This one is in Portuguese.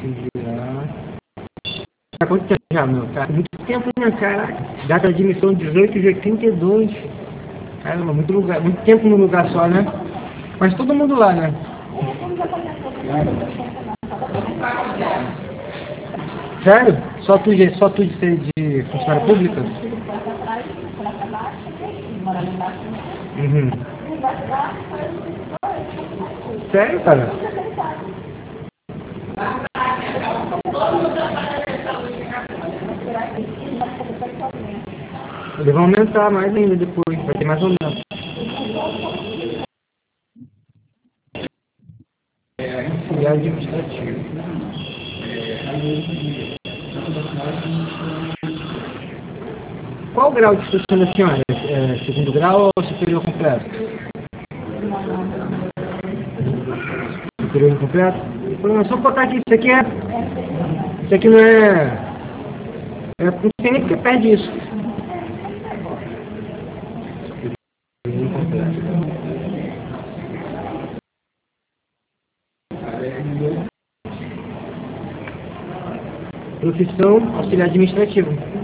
Há quanto tempo já, meu? Cara, muito tempo, né, cara? Data de admissão 18 de 82. Caramba, muito tempo num lugar só, né? Mas todo mundo lá, né? Sério? Só tu de ser de funcionária pública? Uhum. Sério, cara? Eles vão aumentar mais ainda depois, vai ter mais aumento. Auxiliar administrativo. Qual o grau de instrução da senhora? Segundo grau ou superior completo? Superior incompleto? Só botar aqui, isso aqui não é. Não sei nem porque perde isso. Profissão auxiliar administrativo.